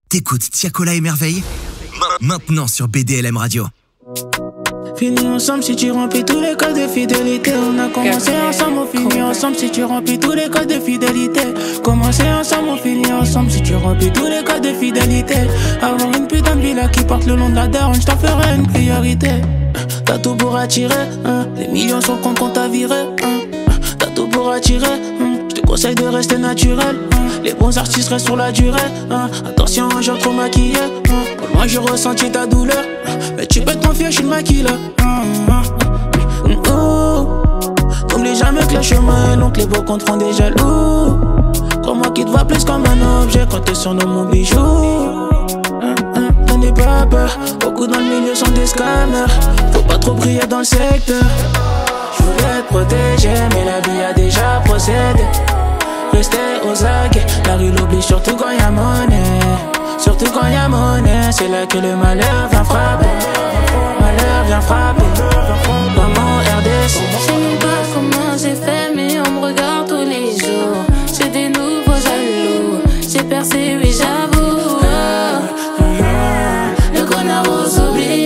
T'écoutes Tiakola et Merveille maintenant sur BDLM Radio. Finis ensemble si tu remplis tous les codes de fidélité. On a commencé ensemble, on finit ensemble si tu remplis tous les codes de fidélité. Commencer ensemble, on finit ensemble si tu remplis tous les codes de fidélité. Avoir une putain de villa qui porte le nom de la daronne, je t'en ferai une priorité. T'as tout pour attirer, les millions sont contents qu'on t'a viré. T'as tout pour attirer, je te conseille de rester naturel. Les bons artistes restent sur la durée. Attention, j'ai trop maquillé. Moi j'ai ressenti ta douleur, mais tu peux te confier, je suis le maquilleur. N'oublie jamais que le chemin est long, que les beaux comptes font des jaloux. Crois-moi qu'il te voit plus comme un objet quand t'es sur mon bijou. N'en aie pas peur, beaucoup dans le milieu sont des scammers. Faut pas trop briller dans le secteur. Je voulais te protéger, mais la vie a déjà procédé. Rester aux aguets, la rue l'oublie surtout quand y'a monnaie. Surtout quand y'a monnaie, c'est là que le malheur vient frapper. Malheur vient frapper. Maman RDC. Je sais même pas comment j'ai fait, mais on me regarde tous les jours. J'ai des nouveaux jaloux. J'ai percé, oui j'avoue. Le connard aux oubliettes.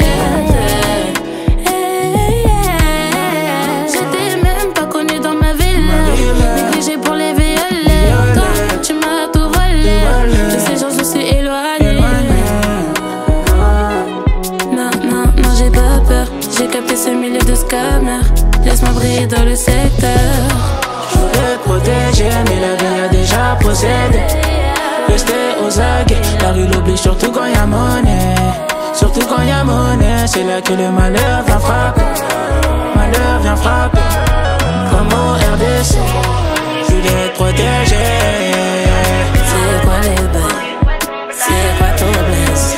J'étais même pas connue dans ma ville. Négligée pour les violettes. Toi, tu m'as tout volé. De ces gens je suis éloignée. Non, j'ai pas peur. J'ai capté ce milieu de scammers. Laisse-moi briller dans le secteur. Je voulais te protéger, mais la vie a déjà procédé. Rester aux aguets, la rue l'oublie surtout quand y'a monnaie. Surtout quand y'a monnaie, c'est là que le malheur vient frapper. Malheur vient frapper. Comme au RDC, je voulais te protéger. C'est quoi les bails? C'est quoi ton blesse?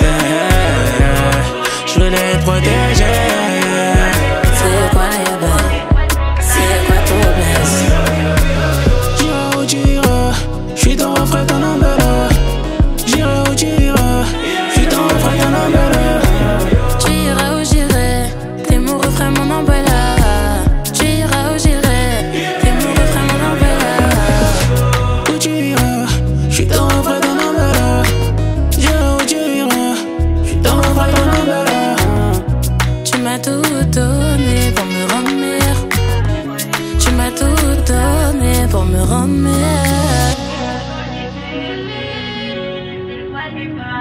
Je voulais te protéger. C'est quoi les bails? C'est quoi ton blesse? J'irai où tu iras, j'suis ton refrain, ton umbrella. J'irai où tu iras, j'suis ton refrain, ton umbrella. Tu iras où j'irai, t'es mon refrain, mon umbrella. Tu iras où j'irai, t'es mon refrain, mon umbrella. Où tu iras, j'suis ton refrain, ton umbrella. J'irai où tu iras, j'suis ton refrain, ton umbrella. Tu m'as tout donné pour me rendre meilleur. Tu m'as tout donné pour me rendre meilleur.